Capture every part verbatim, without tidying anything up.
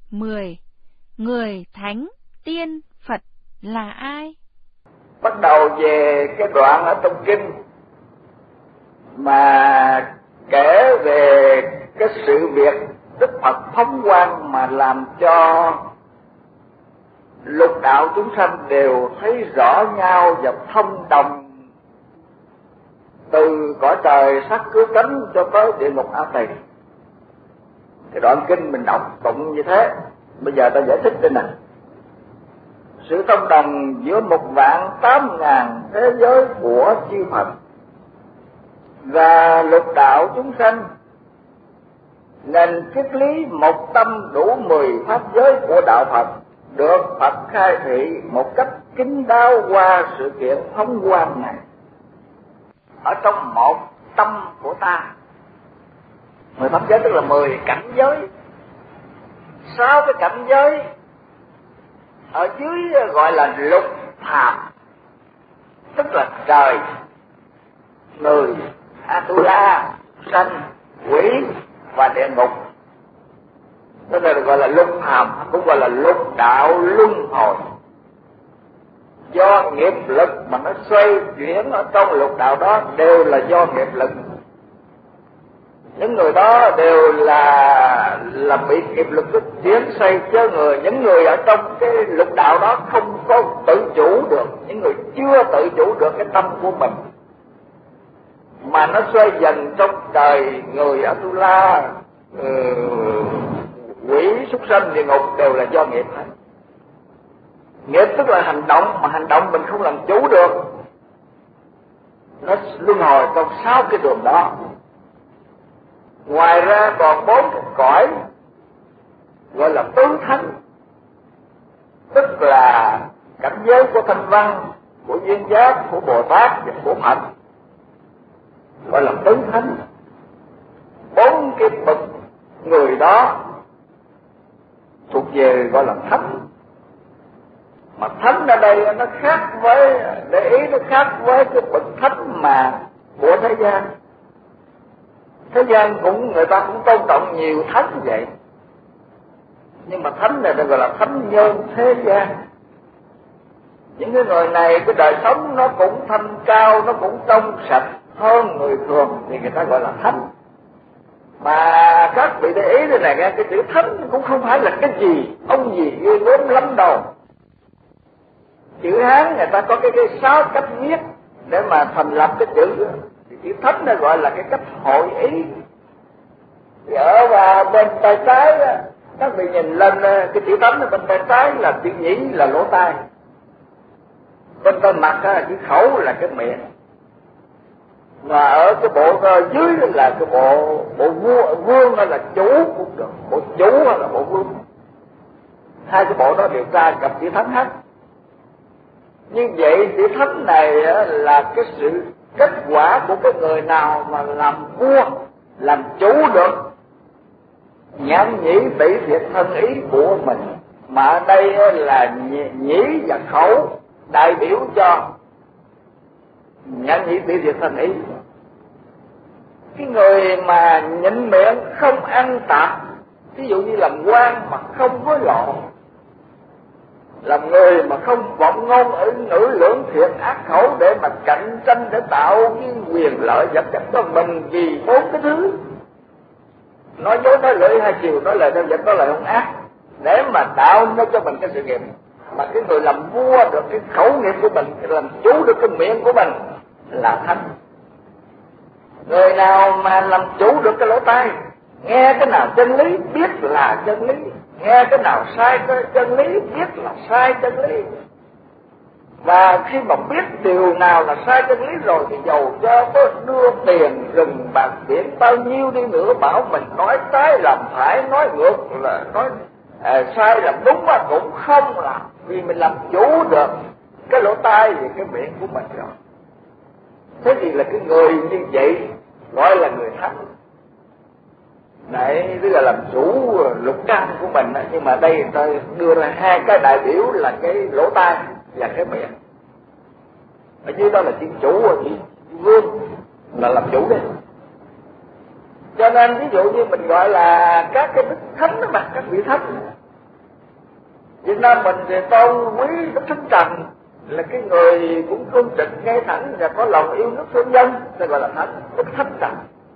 mười. Người thánh, tiên, Phật là ai? Bắt đầu về cái đoạn ở trong kinh mà kể về cái sự việc Đức Phật phóng quang mà làm cho lục đạo chúng sanh đều thấy rõ nhau và thông đồng từ cõi trời sắc cứu cánh cho tới địa ngục A Tỳ. Cái đoạn kinh mình đọc tụng như thế. Bây giờ ta giải thích đây nè. Sự thông đồng giữa một vạn tám ngàn thế giới của chư Phật và lục đạo chúng sanh, nên triết lý một tâm đủ mười pháp giới của đạo Phật được Phật khai thị một cách kín đáo qua sự kiện phóng quang này. Ở trong một tâm của ta, mười pháp giới tức là mười cảnh giới, sáu cái cảnh giới ở dưới gọi là lục phàm, tức là trời, người, Atula, sanh, quỷ và địa ngục. Đó là gọi là lục phàm, cũng gọi là lục đạo luân hồi. Do nghiệp lực mà nó xoay chuyển ở trong lục đạo đó đều là do nghiệp lực. Những người đó đều là là bị nghiệp lực nó chuyển xoay chớ người. Những người ở trong cái lục đạo đó không có tự chủ được, những người chưa tự chủ được cái tâm của mình, mà nó xoay dần trong trời, người, Atula, uh, quỷ, súc sanh, địa ngục đều là do nghiệp hết. Nghiệp tức là hành động, mà hành động mình không làm chủ được, nó luân hồi trong sáu cái đường đó. Ngoài ra còn bốn cái cõi gọi là tứ thánh, tức là cảnh giới của thanh văn, của duyên giác, của Bồ Tát và của Phật, gọi là tứ thánh. Bốn cái bậc người đó thuộc về gọi là thánh. Mà thánh ở đây nó khác với, để ý nó khác với cái bậc thánh mà của thế gian. Thế gian cũng người ta cũng tôn trọng nhiều thánh vậy, nhưng mà thánh này được gọi là thánh nhân thế gian. Những cái người này cái đời sống nó cũng thanh cao, nó cũng trong sạch hơn người thường thì người ta gọi là thánh. Mà các vị để ý đây này nghe, cái chữ thánh cũng không phải là cái gì ông gì ghê gớm lắm đâu. Chữ Hán người ta có cái cái sáu cách viết để mà thành lập cái chữ. Chữ thánh nó gọi là cái cách hội ý. Thì ở và bên tay trái các vị nhìn lên cái chữ thánh ở bên tay trái là chữ nhĩ là lỗ tai, bên tay mặt chữ khẩu là cái miệng, và ở cái bộ dưới là cái bộ bộ vua, vương hay là chủ cũng được, bộ chủ hay là bộ vương. Hai cái bộ đó đều ra gặp chữ thánh hết. Như vậy chữ thánh này là cái sự kết quả của cái người nào mà làm vua, làm chủ được nhãn nhĩ tỷ thiệt thân ý của mình. Mà ở đây là nhĩ và khẩu đại biểu cho nhãn nhĩ tỷ thiệt thân ý. Cái người mà nhịn miệng không ăn tạp, ví dụ như làm quan mà không hối lộ, làm người mà không vọng ngôn ở ngữ lưỡng thiện ác khẩu để mà cạnh tranh để tạo cái quyền lợi vật chất cho mình vì bốn cái thứ nói dối, nói lưỡi, hai chiều, nói lời, nói vật, nói lời hung ác để mà tạo nó cho mình cái sự nghiệp. Mà cái người làm vua được cái khẩu nghiệp của mình, làm chủ được cái miệng của mình là thánh. Người nào mà làm chủ được cái lỗ tai, nghe cái nào chân lý biết là chân lý, nghe cái nào sai cái chân lý biết là sai chân lý. Và khi mà biết điều nào là sai chân lý rồi thì dầu cho có đưa tiền rừng bạc biển bao nhiêu đi nữa, bảo mình nói trái làm phải, nói ngược là nói à, sai làm đúng mà cũng không làm, vì mình làm chủ được cái lỗ tai và cái miệng của mình rồi. Thế thì là cái người như vậy gọi là người thánh. Đấy, tức là làm chủ lục căn của mình. Nhưng mà đây người ta đưa ra hai cái đại biểu là cái lỗ tai và cái miệng. Ở dưới đó là chữ chủ, chữ vương là làm chủ đấy. Cho nên ví dụ như mình gọi là các cái đức thánh đó mà, các vị thánh Việt Nam mình thì tôn quý Đức Thánh Trần là cái người cũng cương trực ngay thẳng và có lòng yêu nước thương dân, thì gọi là thánh Đức Thánh Trần.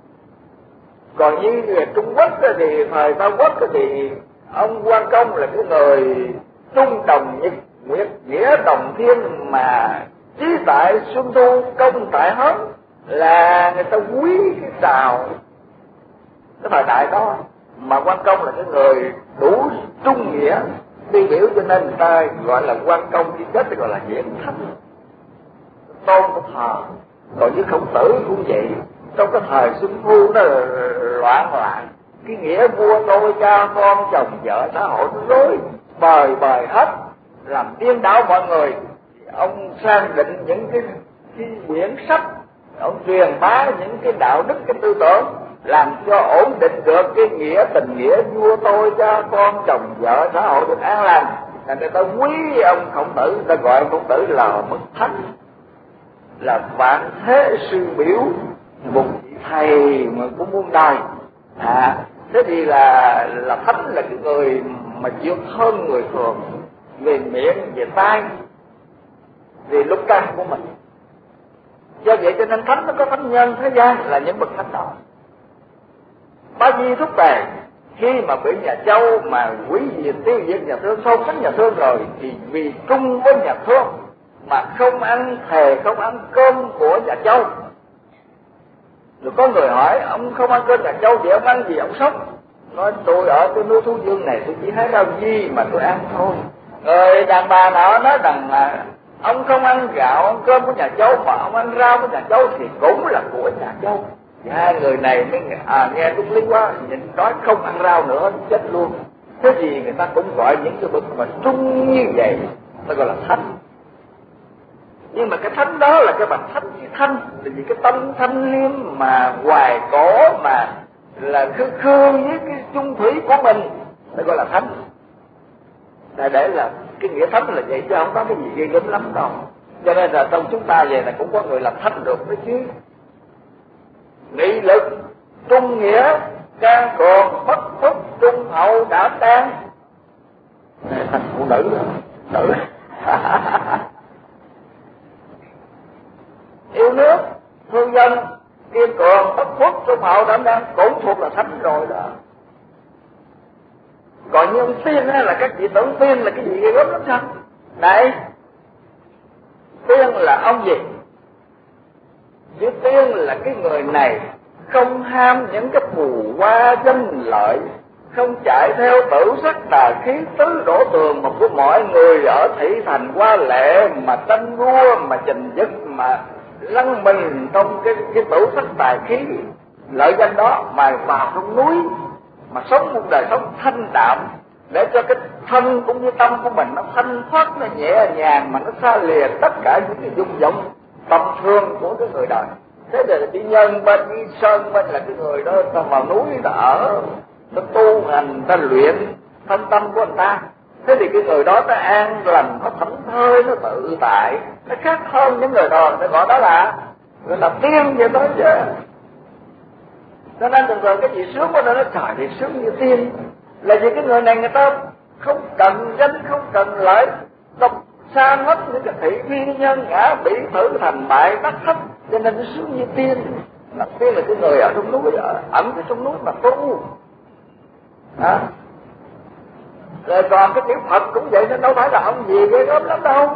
Còn như Trung Quốc thì thời Mao Quốc thì ông Quang Công là cái người trung đồng nhật nguyệt nghĩa đồng thiên, mà trí tại xuân thu công tại hớn, là người ta quý cái trào cái thời đại đó. Mà Quang Công là cái người đủ trung nghĩa tiêu biểu, cho nên người ta gọi là Quang Công, khi chết thì gọi là hiển thánh, tôn của thờ. Còn như Khổng Tử cũng vậy, trong cái thời xuân thu nó loạn loạn, cái nghĩa vua tôi cha con chồng vợ xã hội nó rối bời bời hết, làm điên đảo mọi người. Ông sang định những cái, cái quyển sách, ông truyền bá những cái đạo đức, cái tư tưởng, làm cho ổn định được cái nghĩa tình nghĩa vua tôi cha con chồng vợ xã hội được an lành. Là người ta quý ông Khổng Tử, người ta gọi ông Khổng Tử là bậc thánh, là vạn thế sư biểu, một vị thầy mà cũng muôn đời. À, thế thì là là thánh là cái người mà vượt hơn người thường về miệng, về tai, về lúc tay của mình. Do vậy cho nên thánh nó có thánh nhân thế gian là những bậc thánh đó. Ba Di thúc đề khi mà bị nhà Châu mà quý diệt tiêu diệt nhà Thương, sâu cánh nhà Thương rồi, thì vì trung với nhà Thương mà không ăn thề không ăn cơm của nhà Châu. Rồi có người hỏi ông không ăn cơm nhà Châu vậy ông ăn gì ông sống? Nói tôi ở cái núi Thú Dương này tôi chỉ hái rau di mà tôi ăn thôi. Rồi đàn bà nọ nói rằng là ông không ăn gạo ăn cơm của nhà Châu mà ông ăn rau của nhà Châu thì cũng là của nhà Châu. Thì hai người này mới à, nghe đúng lý quá, nhìn nói không ăn rau nữa chết luôn. Thế gì người ta cũng gọi những cái bậc mà trung như vậy, nó gọi là thánh. Nhưng mà cái thánh đó là cái bậc thánh với thanh, vì cái tâm thanh liêm mà hoài cổ mà là khư khư với cái chung thủy của mình, nó gọi là thánh. Để, để là cái nghĩa thánh là vậy chứ không có cái gì ghê gớm lắm đâu. Cho nên là trong chúng ta vậy là cũng có người làm thánh được đấy chứ. Nghị lực, trung nghĩa, can cường, bất phúc, trung hậu, đảm đang. Thành phụ nữ đó, nữ. Yêu nước, thương dân, kiên cường, bất phúc, trung hậu, đảm đang cũng thuộc là thánh rồi đó. Còn như ông tiên á, là các vị tưởng tiên là cái gì ghê gớm lắm sao? Này, tiên là ông gì? Chứ tiên là cái người này không ham những cái phù hoa danh lợi, không chạy theo tử sắc tà khí tứ đổ tường mà của mọi người ở thị thành hoa lệ mà tranh đua mà giành giật mà lăn mình trong cái cái tử sắc tà khí lợi danh đó, mà vào trong núi mà sống một đời sống thanh đạm, để cho cái thân cũng như tâm của mình nó thanh thoát, nó nhẹ nhàng mà nó xa lìa tất cả những cái dung vọng tầm thường của cái người đời. Thế là đi nhân bên đi sơn bên là cái người đó ta vào núi ta ở, ta tu hành, ta luyện thân tâm của anh ta. Thế thì cái người đó nó an lành, nó thảnh thơi, nó tự tại, nó khác hơn những người đó, nó gọi đó là gọi là tiên vậy đó chứ. Cho nên thường thường cái gì sướng của nó nó trời thì sướng như tiên, là vì cái người này người ta không cần danh, không cần lợi, độc xa hết những cái thị phi nhân ngã bị thử thành bại đắc thấp, cho nên nó sướng như tiên. Là tiên là cái người ở trong núi, ở ẩn ở trong núi mà tu. À. Rồi còn cái tiểu Phật cũng vậy, nó đâu phải là ông gì ghê gớm lắm đâu.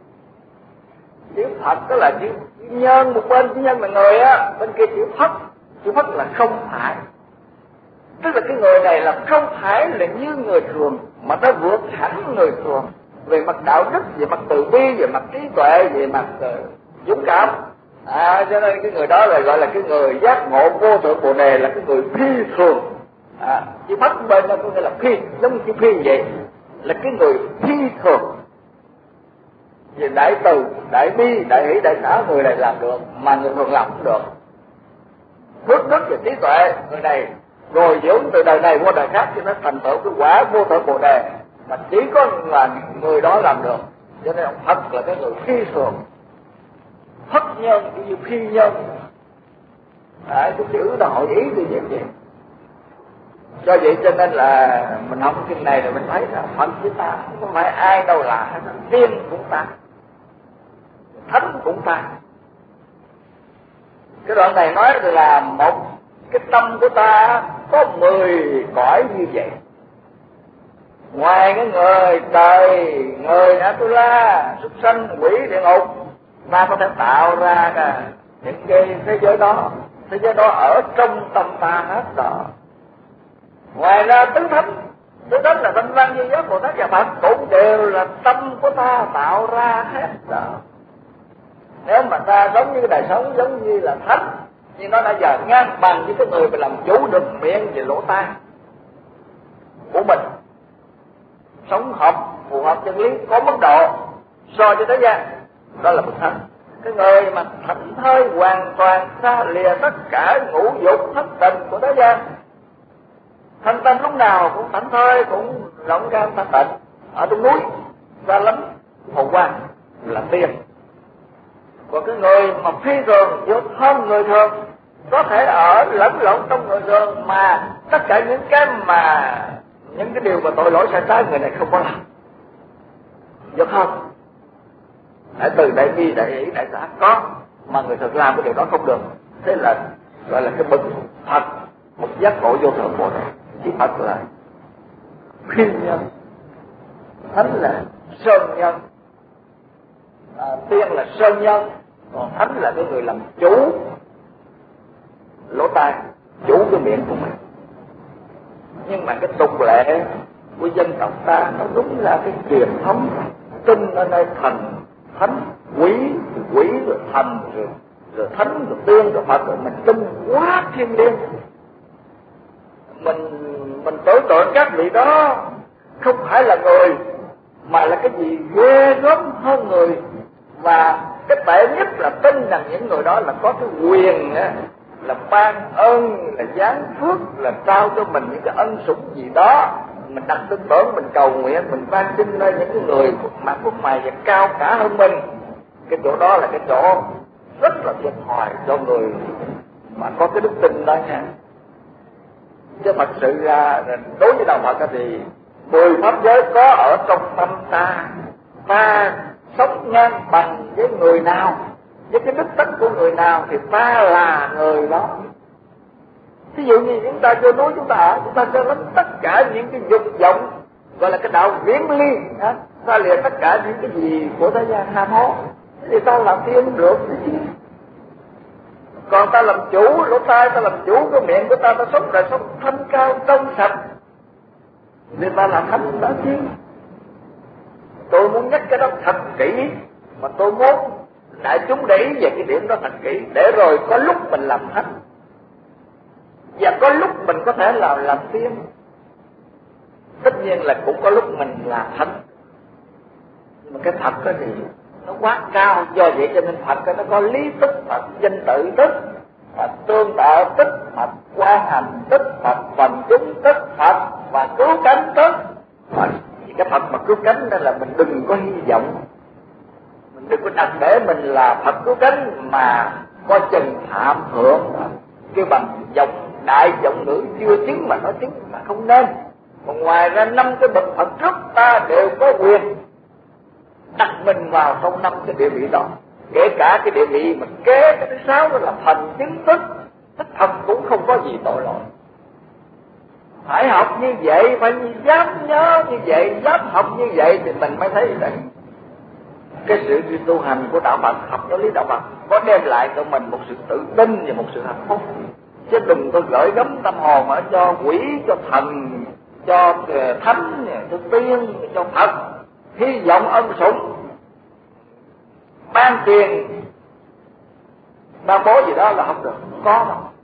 Tiểu Phật đó là chữ nhân, một bên chữ nhân là người á, bên kia tiểu Phật. Tiểu Phật là không phải. Tức là cái người này là không phải là như người thường, mà nó vượt hẳn người thường về mặt đạo đức, về mặt từ bi, về mặt trí tuệ, về mặt uh, dũng cảm. À, cho nên cái người đó là gọi là cái người giác ngộ vô thượng Bồ Đề, là cái người phi thường. À, chữ Phật bên đó có nghĩa là phi, giống chữ phi vậy, là cái người phi thường. Về đại từ, đại bi, đại hỷ, đại xã người này làm được, mà người thường làm không được. Phước đức và trí tuệ, người này rồi dưỡng từ đời này qua đời khác cho nó thành tựu cái quả vô thượng Bồ Đề, mà chỉ có là người đó làm được. Cho nên ông Phật là cái người phi thường. Phất nhân cũng như phi nhân. Đấy, cái chữ đó hội ý thì như vậy. Do vậy cho nên là mình học kinh này rồi mình thấy là Phật với ta không phải ai đâu là tiên cũng ta, thánh cũng ta. Cái đoạn này nói là một cái tâm của ta có mười cõi như vậy. Ngoài cái người trời, người Atula, súc sanh, quỷ, địa ngục, ta có thể tạo ra cả những cái thế giới đó. Thế giới đó ở trong tâm ta hết rồi. Ngoài ra tứ thánh, tứ thánh là Thanh Văn, Duy Giác, Bồ Tát và Phật cũng đều là tâm của ta tạo ra hết rồi. Nếu mà ta sống như cái đời sống giống như là thánh, nhưng nó đã giờ ngang bằng với cái người mà làm chủ được miệng và lỗ tai của mình, sống hợp phù hợp chân lý có mức độ so với thế gian, đó là bậc thánh. Cái người mà thảnh thơi hoàn toàn xa lìa tất cả ngũ dục thất tình của thế gian, thanh tâm lúc nào cũng thảnh thơi, cũng rộng cam thanh tịnh, ở trong núi xa lắm hồn quang là tiên. Còn cái người mà phi thường vượt hơn người thường, có thể ở lẫn lộn trong người thường mà tất cả những cái mà những cái điều mà tội lỗi sai trái người này không có làm, vượt hơn. Tại từ đại bi, đại hỷ, đại xã có, mà người thường làm cái điều đó không được. Thế là gọi là cái bậc Phật, một giác ngộ vô thượng Bồ Tát. Chỉ Phật là khuyên nhân, thánh là sơn nhân, à, tiên là sơn nhân, còn thánh là cái người làm chủ lỗ tai, chủ cái miệng của mình. Nhưng mà cái tục lệ của dân tộc ta nó đúng là cái truyền thống tin ở nơi thần thánh, quỷ quỷ rồi thần rồi, rồi thánh rồi tiên rồi Phật, rồi mình tin quá thiên liêng. Mình mình tưởng tượng các vị đó không phải là người, mà là cái gì ghê gớm hơn người. Và cái tệ nhất là tin rằng những người đó là có cái quyền á, là ban ơn, là giáng phước, là trao cho mình những cái ân sủng gì đó. Mình đặt tin tưởng, mình cầu nguyện, mình van xin nơi những cái người mà phúc mày và cao cả hơn mình. Cái chỗ đó là cái chỗ rất là thiệt thòi cho người mà có cái đức tin đó nha. Chứ thật sự ra đối với đạo Phật thì mười pháp giới có ở trong tâm ta. Ta sống ngang bằng với người nào, với cái đức tính của người nào thì ta là người đó. Ví dụ như chúng ta vô núi chúng ta ở, chúng ta cho lắm tất cả những cái dục vọng, gọi là cái đạo viễn ly, ta lìa tất cả những cái gì của thế gian ham hố, thì ta làm tiên được chứ. Còn ta làm chủ lỗ tai, ta làm chủ cái miệng của ta, ta sống đời sống thanh cao trong sạch, thì ta làm thánh đó chứ. Tôi muốn nhắc cái đó thật kỹ, mà tôi muốn đại chúng để ý về cái điểm đó thật kỹ, để rồi có lúc mình làm thánh, và có lúc mình có thể là làm tiên. Tất nhiên là cũng có lúc mình là thánh, nhưng mà cái thật đó thì nó quá cao. Do vậy cho nên Phật nó có lý tức Phật, danh tự tức Phật, tương tự tức Phật, quan hành tức Phật, phần chúng tức Phật, và cứu cánh tức Phật. Cái Phật mà cứu cánh đó là mình đừng có hy vọng, mình đừng có đặt để mình là Phật cứu cánh mà coi chừng phạm thượng, kêu bằng giọng đại giọng ngữ chưa chứng mà nói chứng mà không nên. Còn ngoài ra năm cái bậc Phật trước ta đều có quyền đặt mình vào trong năm cái địa vị đó, kể cả cái địa vị mà kế cái thứ sáu đó là thần chứng tức, tức thật cũng không có gì tội lỗi. Phải học như vậy, phải dám nhớ như vậy, dám học như vậy thì mình mới thấy rằng cái sự tu hành của đạo Phật, học giáo lý đạo Phật có đem lại cho mình một sự tự tin và một sự hạnh phúc. Chứ đừng có gửi gắm tâm hồn ở cho quỷ, cho thần, cho thánh, cho tiên, cho Phật, hy vọng ân sủng, ban tiền, ban bố gì đó là không được, không có đâu.